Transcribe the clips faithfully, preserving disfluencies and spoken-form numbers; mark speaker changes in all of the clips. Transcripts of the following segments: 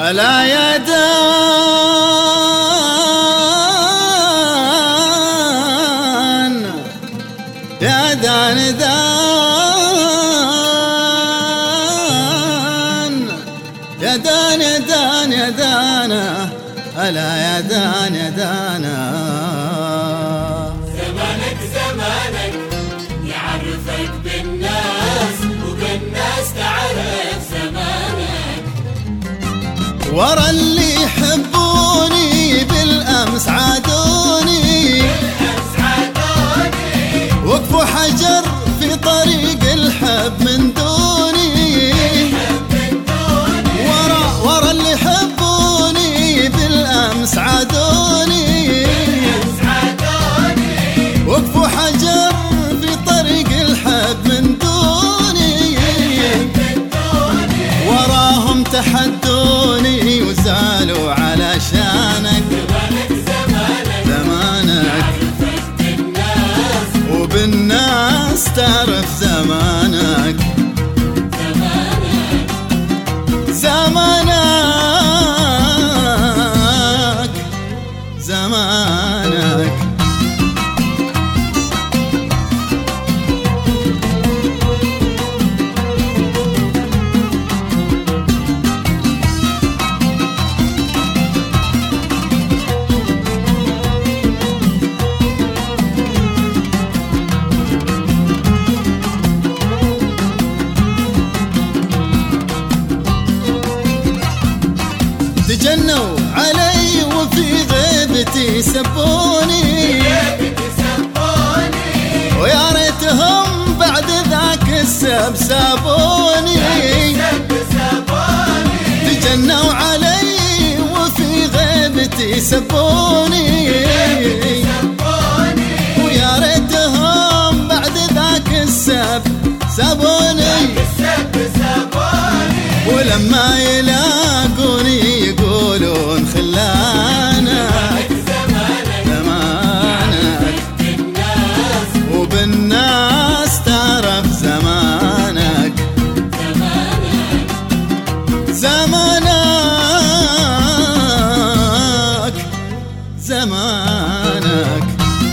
Speaker 1: ألا يا دان يا دان دان يا دان يا دان يا دانا ألا يا دان يا دانا
Speaker 2: زمانك زمانك يعرفك بالناس وبالناس تعرف زمانك.
Speaker 1: ورا اللي يحبوني بالأمس عادوني وقفوا حجر في طريق الحب من دوني. ورا ورا اللي يحبوني بالأمس عادوني وقفوا حجر في طريق الحب من دوني. وراهم تحدوني وزعلوا علشانك. زمانك وبالناس تعرف زمانك. زمانك زمانك تجنوا علي وفي غيبتي سبوني ويا ريتهم بعد ذاك السب سابوني. تجنوا علي وفي غيبتي سبوني ويا ريتهم بعد ذاك السب سابوني. ولما يلاقوني يقولون خلانك. زمانك وبالناس تعرف زمانك. زمانك زمانك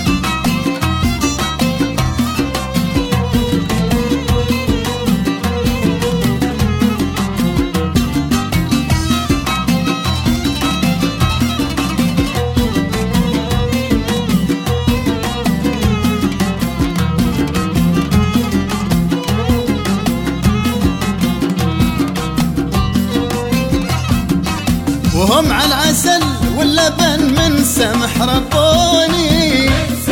Speaker 1: وهم على العسل واللبن من سمح ربوني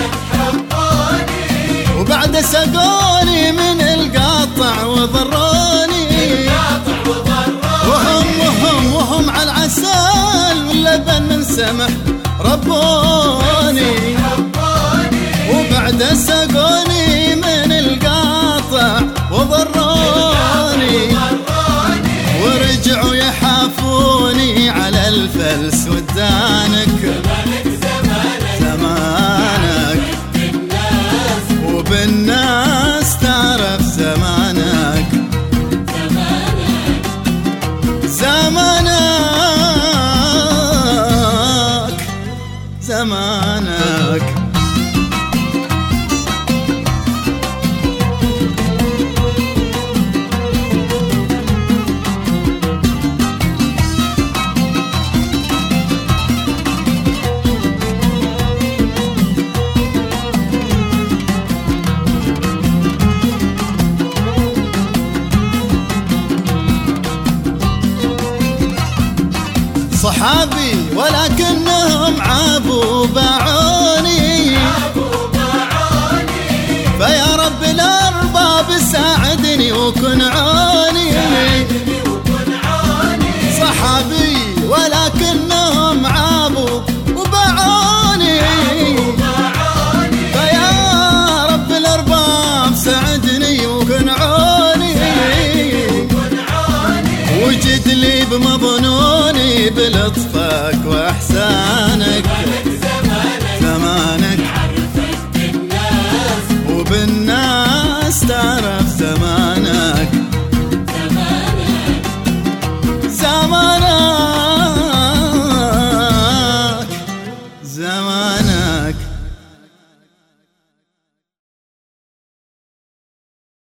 Speaker 1: وبعد سقوني من القاطع وضروني. وهم وهم وهم على العسل واللبن من سمح ربوني وبعد سقوني من القاطع وضروني. ورجعوا يحافوني على الفلس والدانك. زمانك وبالناس تعرف زمانك. زمانك زمانك صحابي ولكنهم عابوا باعوني. فيا رب الأرباب ساعدني وكن عوني. صحابي ولكنهم عابوا وباعوني. فيا رب الأرباب ساعدني وكن عوني. وجد لي بمظنوني بلطف